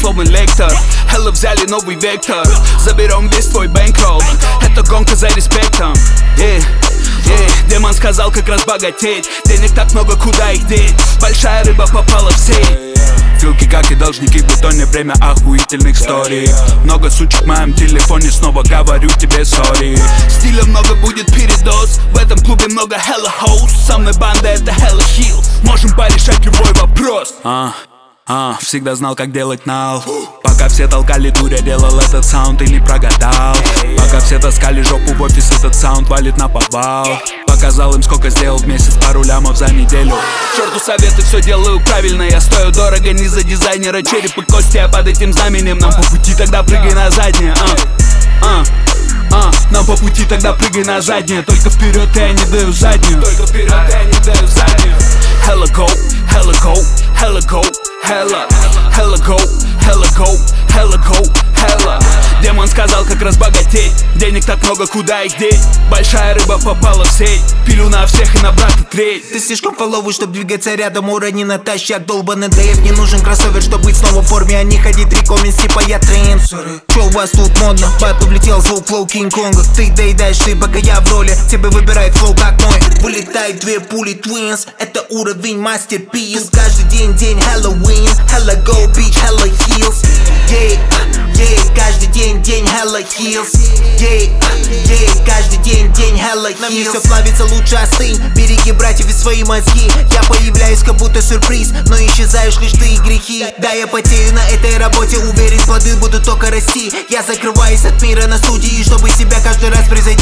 словно лектор. Hello, взяли новый вектор, заберем весь твой бэнкролл. Это гонка за респектом. Демон сказал, как разбогатеть. Денег так много, куда их деть? Большая рыба попала в сеть. Филки, как и должники в бетоне, время охуительных историй. Много сучек в моем телефоне, снова говорю тебе сори. Стиля много, будет передоз. В этом клубе много hella hoes. Со мной банда, это hella heal. Можем порешать любой вопрос. Всегда знал, как делать нал. Пока все толкали дуря, делал этот саунд или прогадал. Пока все таскали жопу в офис, этот саунд валит на подвал. Показал им, сколько сделал в месяц, пару лямов за неделю. Черту советы, все делаю правильно. Я стою дорого не за дизайнера. Череп и кости, а под этим знаменем нам по пути, тогда прыгай на заднее. Нам по пути, тогда прыгай на заднее. Только вперед, я не даю заднюю. Только вперед, я не даю заднюю. Hella go, hella go, hella go, hella go, hella go, hella go, hella. Демон сказал, как разбогатеть. Денег так много, куда их деть? Большая рыба попала в сеть. Пилю на всех и на брата треть. Ты слишком фоловый, чтоб двигаться рядом. Урони натощак, долбаный ДФ. Не нужен кроссовер, чтоб быть снова в форме, а не ходить рекоменс, типа я тренд. Чё у вас тут модно? Бату влетел звук флоу Кинг-Конга. Ты доедаешь, ты пока я в роли. Тебе выбирает флоу как мой. Вылетает две пули Twins. Это уровень мастерпис. Тут каждый день Хэллоуин. Hella go, bitch, hella heels. Каждый день hella heels. Каждый день hella heels. На мне все плавится, лучше остынь. Береги братьев и свои мозги. Я появляюсь, как будто сюрприз, но исчезаешь лишь ты и грехи. Да, я потею на этой работе, уверен, плоды будут только расти. Я закрываюсь от мира на студии, чтобы себя каждый раз превзойти.